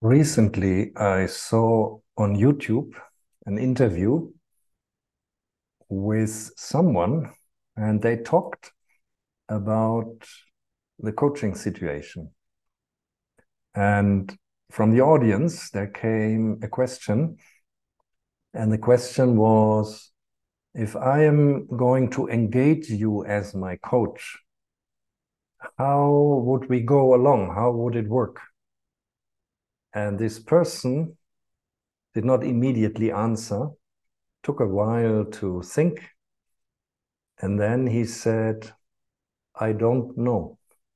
Recently, I saw on YouTube an interview with someone, and they talked about the coaching situation. And from the audience, there came a question, and the question was, if I am going to engage you as my coach, how would we go along? How would it work? And this person did not immediately answer, took a while to think, and then he said, I don't know.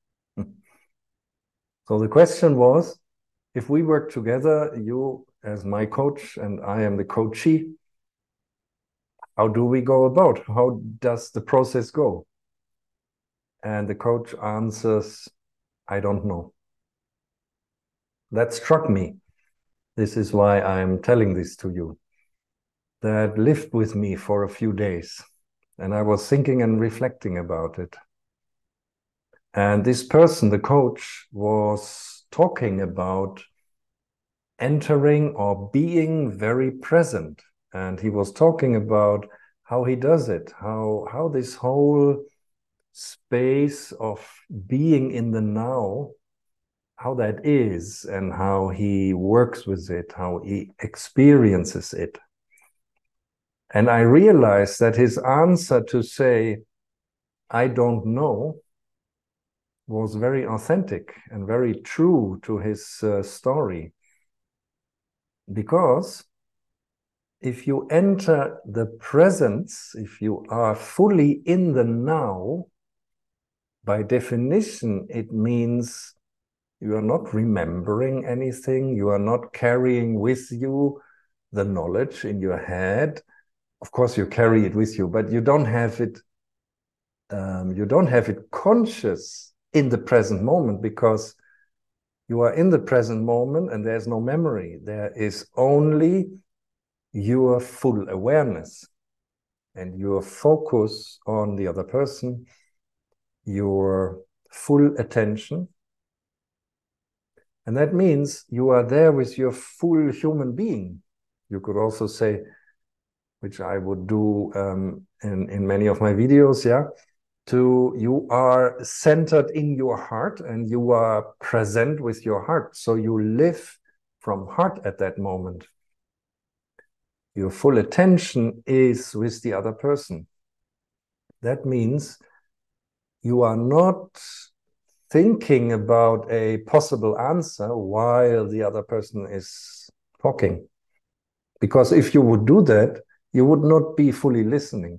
So the question was, if we work together, you as my coach and I am the coachee, how do we go about? How does the process go? And the coach answers, I don't know. That struck me. This is why I'm telling this to you. That lived with me for a few days. And I was thinking and reflecting about it. And this person, the coach, was talking about entering or being very present. And he was talking about how he does it, how this whole space of being in the now, how that is, and how he works with it, how he experiences it. And I realized that his answer to say, I don't know, was very authentic and very true to his story. Because if you enter the presence, if you are fully in the now, by definition, it means you are not remembering anything, you are not carrying with you the knowledge in your head. Of course, you carry it with you, but you don't have it conscious in the present moment, because you are in the present moment and there's no memory. There is only your full awareness and your focus on the other person, your full attention. And that means you are there with your full human being. You could also say, which I would do in many of my videos, yeah, you are centered in your heart and you are present with your heart. So you live from heart at that moment. Your full attention is with the other person. That means you are not thinking about a possible answer while the other person is talking. Because if you would do that, you would not be fully listening.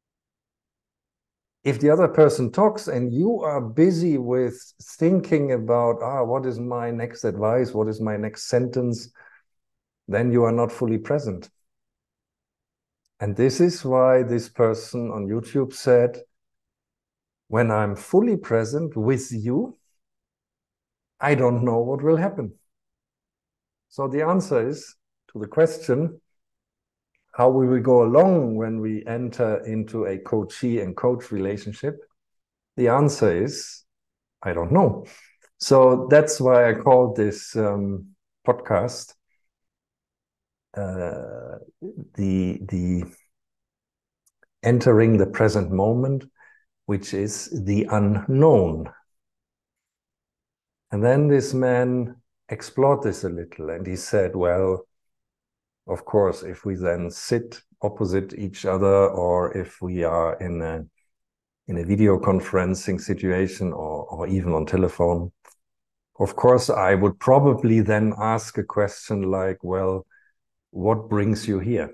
If the other person talks and you are busy with thinking about, what is my next advice? What is my next sentence? Then you are not fully present. And this is why this person on YouTube said, when I'm fully present with you, I don't know what will happen. So the answer is to the question, how will we go along when we enter into a coachee and coach relationship? The answer is, I don't know. So that's why I called this podcast the entering the present moment, which is the unknown. And then this man explored this a little, and he said, well, of course, if we then sit opposite each other, or if we are in a video conferencing situation, or even on telephone, of course, I would probably then ask a question like, well, what brings you here?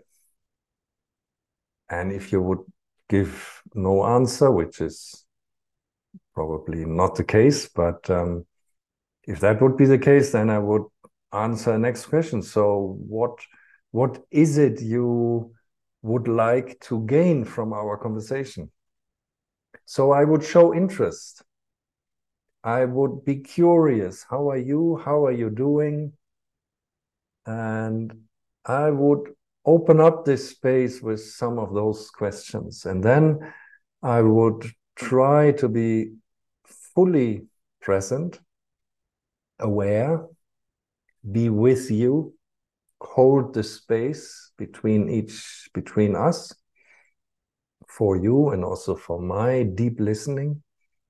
And if you would give no answer, which is probably not the case, but if that would be the case, then I would answer next question. So what is it you would like to gain from our conversation? So I would show interest. I would be curious. How are you? How are you doing? And I would open up this space with some of those questions. And then I would try to be fully present, aware, be with you, hold the space between us, for you and also for my deep listening.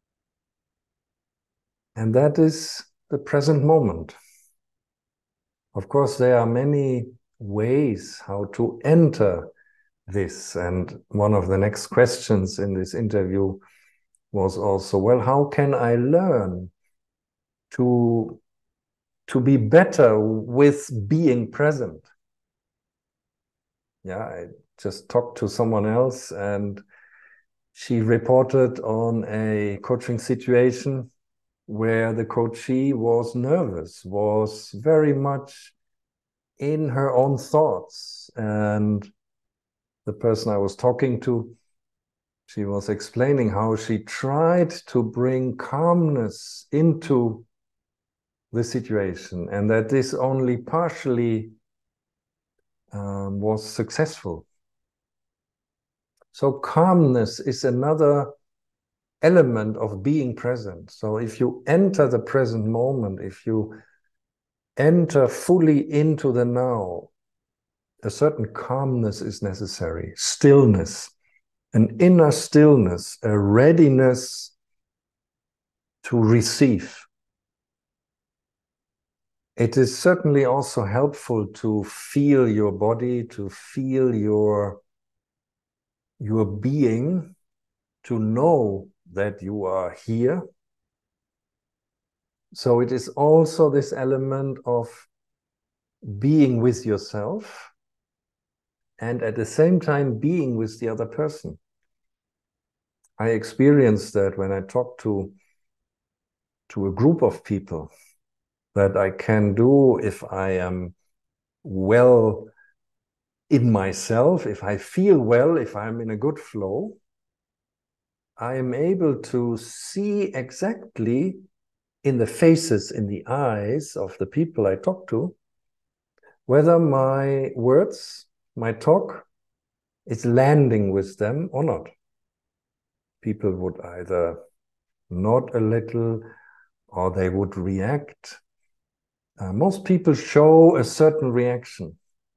And that is the present moment. Of course, there are many ways how to enter this. And one of the next questions in this interview was also, well, how can I learn to be better with being present? Yeah, I just talked to someone else and she reported on a coaching situation where the coachee was nervous, was very much in her own thoughts. And the person I was talking to, she was explaining how she tried to bring calmness into the situation and that this only partially was successful. So calmness is another element of being present. So if you enter the present moment, if you enter fully into the now, a certain calmness is necessary, stillness, an inner stillness, a readiness to receive. It is certainly also helpful to feel your body, to feel your being, to know that you are here. So it is also this element of being with yourself and at the same time being with the other person. I experienced that when I talk to a group of people, that I can do if I am well in myself, if I feel well, if I'm in a good flow, I am able to see exactly in the faces, in the eyes of the people I talk to, whether my words, my talk, is landing with them or not. People would either nod a little or they would react. Most people show a certain reaction.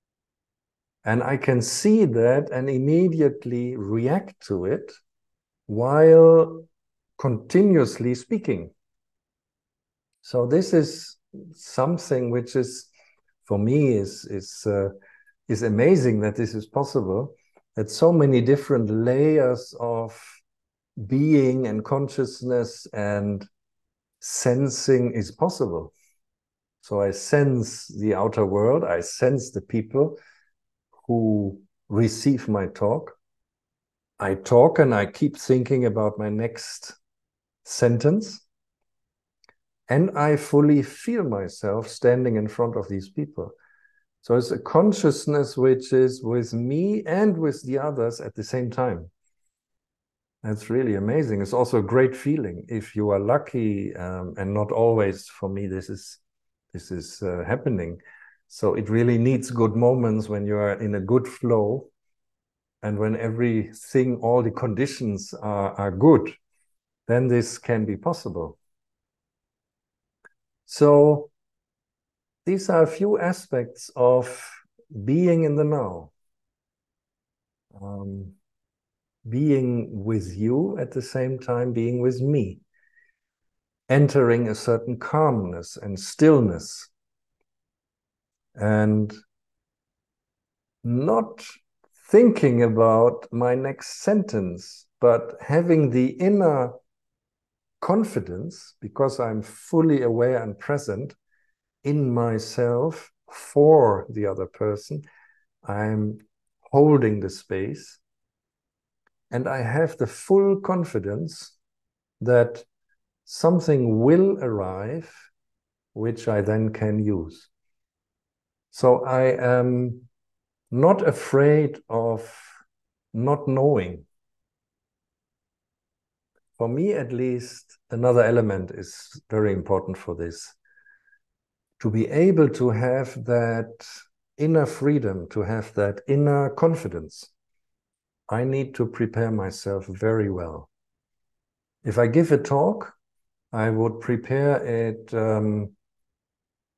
And I can see that and immediately react to it while continuously speaking. So this is something which is, for me, is amazing that this is possible, that so many different layers of being and consciousness and sensing is possible. So I sense the outer world, I sense the people who receive my talk. I talk and I keep thinking about my next sentence. And I fully feel myself standing in front of these people. So it's a consciousness which is with me and with the others at the same time. That's really amazing. It's also a great feeling if you are lucky, and not always for me this is happening. So it really needs good moments when you are in a good flow and when everything, all the conditions are good, then this can be possible. So these are a few aspects of being in the now. Being with you at the same time being with me. Entering a certain calmness and stillness. And not thinking about my next sentence, but having the inner confidence, because I'm fully aware and present in myself for the other person. I'm holding the space and I have the full confidence that something will arrive which I then can use. So I am not afraid of not knowing. For me, at least, another element is very important for this. To be able to have that inner freedom, to have that inner confidence, I need to prepare myself very well. If I give a talk, I would prepare it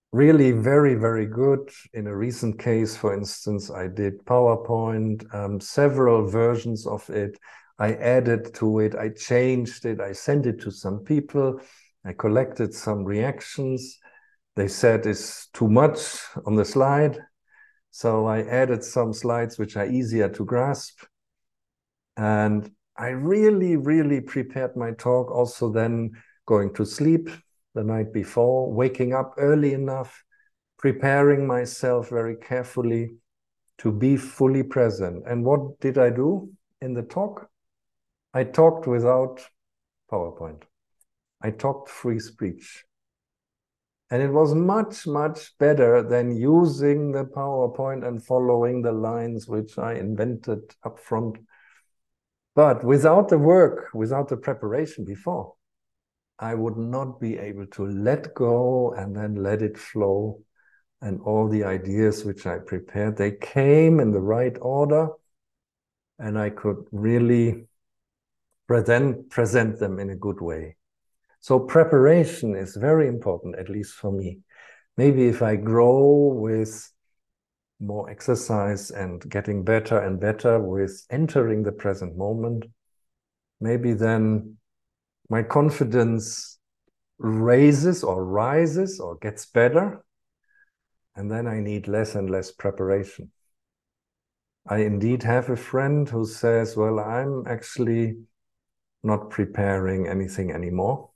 really very, very good. In a recent case, for instance, I did PowerPoint, several versions of it. I added to it, I changed it, I sent it to some people, I collected some reactions. They said it's too much on the slide. So I added some slides which are easier to grasp. And I really, really prepared my talk, also then going to sleep the night before, waking up early enough, preparing myself very carefully to be fully present. And what did I do in the talk? I talked without PowerPoint. I talked free speech. And it was much, much better than using the PowerPoint and following the lines which I invented up front. But without the work, without the preparation before, I would not be able to let go and then let it flow. And all the ideas which I prepared, they came in the right order, and I could really present them in a good way. So preparation is very important, at least for me. Maybe if I grow with more exercise and getting better and better with entering the present moment, maybe then my confidence rises or gets better, and then I need less and less preparation. I indeed have a friend who says, well, I'm actually not preparing anything anymore.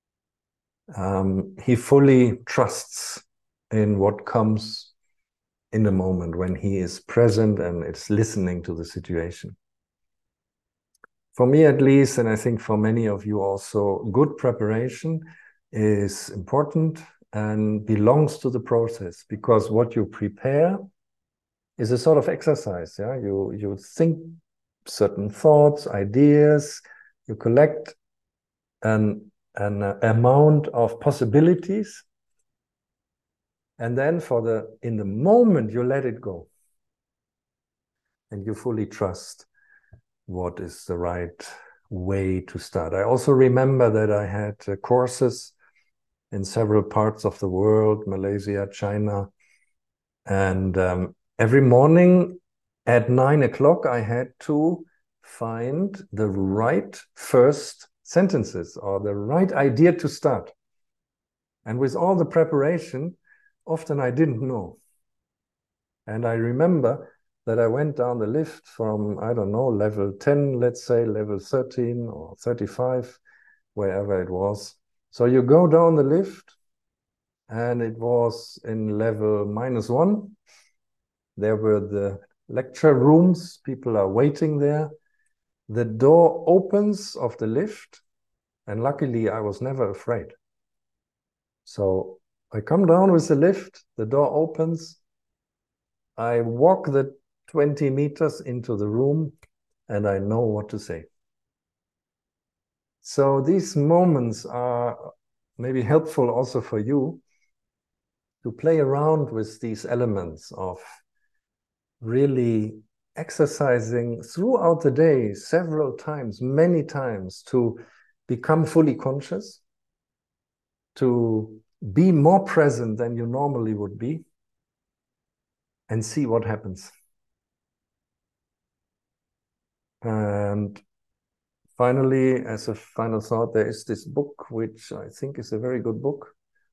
He fully trusts in what comes in the moment when he is present and is listening to the situation. For me at least, and I think for many of you also, good preparation is important and belongs to the process, because what you prepare is a sort of exercise. Yeah, you think certain thoughts, ideas, you collect an amount of possibilities, and then in the moment you let it go, and you fully trust what is the right way to start. I also remember that I had courses in several parts of the world, Malaysia, China, and every morning at 9 o'clock, I had to find the right first sentences or the right idea to start. And with all the preparation, often I didn't know. And I remember that I went down the lift from, I don't know, level 10, let's say, level 13 or 35, wherever it was. So you go down the lift, and it was in level -1. There were the lecture rooms, people are waiting there. The door opens of the lift, and luckily I was never afraid. So I come down with the lift, the door opens, I walk the 20 meters into the room, and I know what to say. So these moments are maybe helpful also for you to play around with these elements of really exercising throughout the day several times, many times, to become fully conscious, to be more present than you normally would be, and see what happens. And finally, as a final thought, there is this book, which I think is a very good book.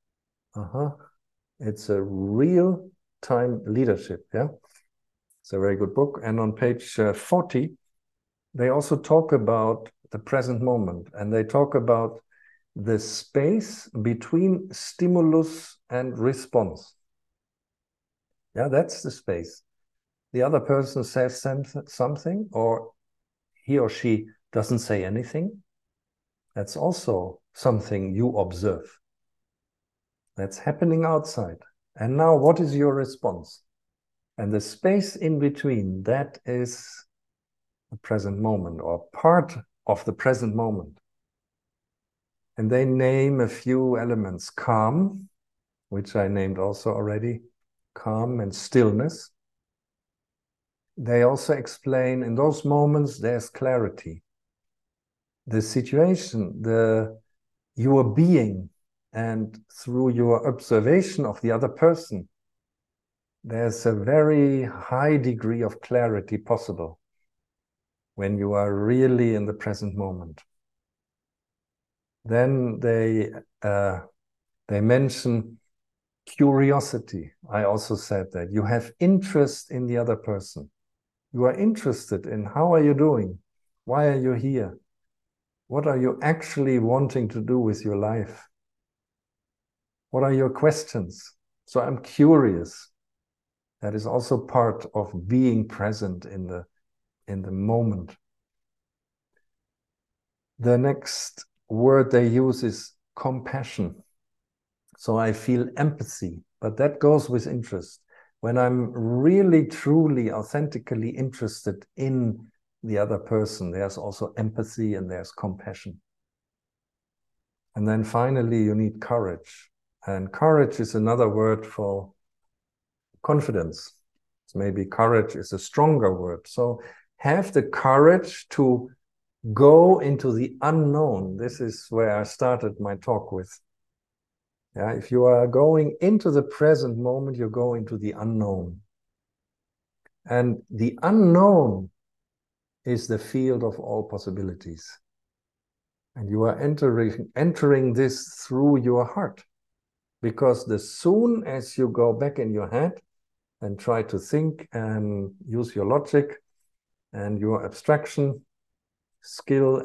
It's a Real-Time Leadership, yeah? It's a very good book. And on page 40, they also talk about the present moment, and they talk about the space between stimulus and response. Yeah, that's the space. The other person says something, or he or she doesn't say anything. That's also something you observe. That's happening outside. And now what is your response? And the space in between, that is the present moment, or part of the present moment. And they name a few elements: calm, which I named also already, calm and stillness. They also explain in those moments there's clarity. The situation, your being and through your observation of the other person, there's a very high degree of clarity possible when you are really in the present moment. Then they mention curiosity. I also said that you have interest in the other person. You are interested in how are you doing? Why are you here? What are you actually wanting to do with your life? What are your questions? So I'm curious. That is also part of being present in the moment. The next word they use is compassion. So I feel empathy, but that goes with interest. When I'm really, truly, authentically interested in the other person, there's also empathy and there's compassion. And then finally, you need courage. And courage is another word for confidence. Maybe courage is a stronger word. So have the courage to go into the unknown. This is where I started my talk with. Yeah, if you are going into the present moment, you go into the unknown. And the unknown is the field of all possibilities. And you are entering this through your heart. Because the soon as you go back in your head and try to think and use your logic and your abstraction skill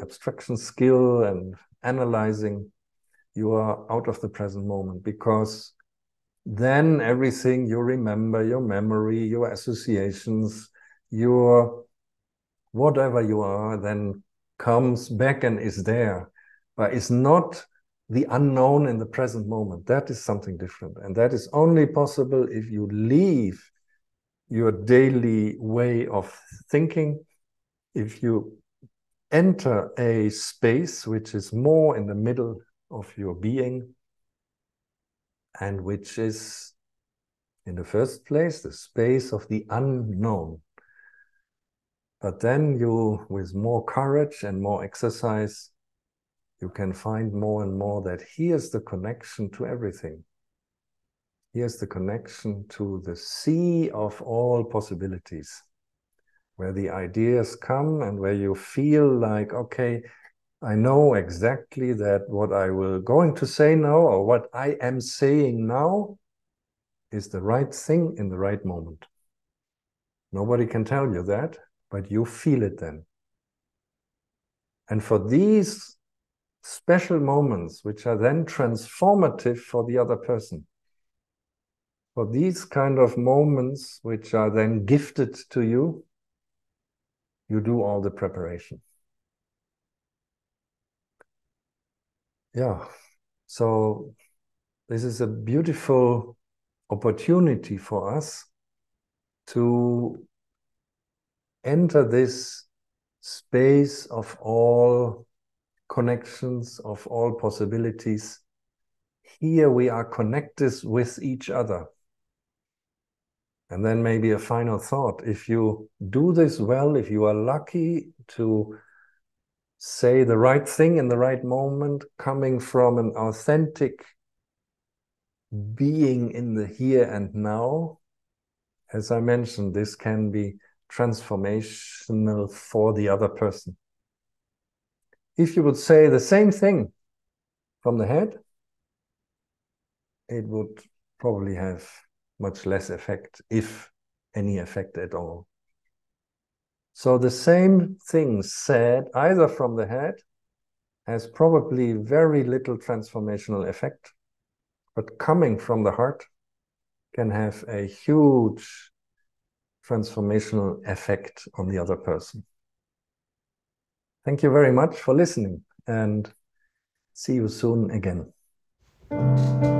and analyzing, you are out of the present moment, because then everything you remember, your memory, your associations, your whatever you are, then comes back and is there, but it's not the unknown in the present moment. That is something different. And that is only possible if you leave your daily way of thinking, if you enter a space which is more in the middle of your being, and which is, in the first place, the space of the unknown. But then you, with more courage and more exercise, you can find more and more that here's the connection to everything. Here's the connection to the sea of all possibilities, where the ideas come and where you feel like, okay, I know exactly that what I will going to say now, or what I am saying now, is the right thing in the right moment. Nobody can tell you that, but you feel it then. And for these special moments, which are then transformative for the other person, for these kind of moments which are then gifted to you, you do all the preparation. Yeah, so this is a beautiful opportunity for us to enter this space of all connections, of all possibilities. Here we are connected with each other. And then maybe a final thought. If you do this well, if you are lucky to say the right thing in the right moment, coming from an authentic being in the here and now, as I mentioned, this can be transformational for the other person. If you would say the same thing from the head, it would probably have much less effect, if any effect at all. So the same thing said either from the head has probably very little transformational effect, but coming from the heart can have a huge transformational effect on the other person. Thank you very much for listening, and see you soon again.